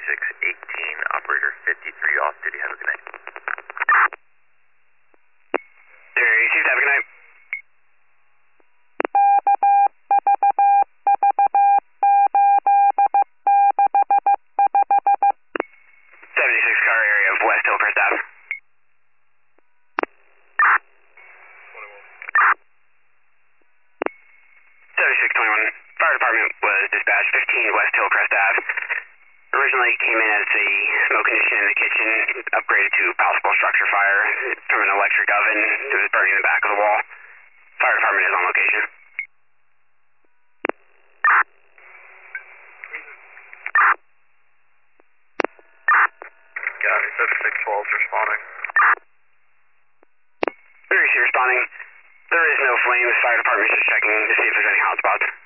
3618, operator 53 off duty. Have a good night. 36, have a good night. 76 car area of West Hillcrest Ave. 7621. Fire department was dispatched 15 West Hillcrest Ave. Originally came in as a smoke condition in the kitchen, upgraded to possible structure fire from an electric oven that was burning the back of the wall. Fire department is on location. Copy, 7612 is responding. 36 responding. There is no flames. Fire department is just checking to see if there's any hotspots.